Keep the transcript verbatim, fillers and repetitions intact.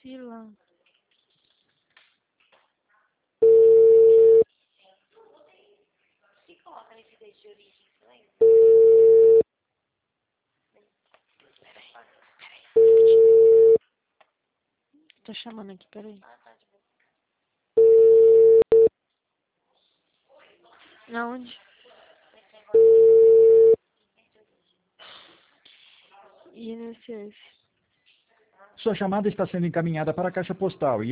fila. E coloca nesse texto de origem, você lembra? Tô chamando aqui, peraí. Ah, tá, de boa. Aonde? Nesse negócio de origem. I N S S. Sua chamada está sendo encaminhada para a caixa postal.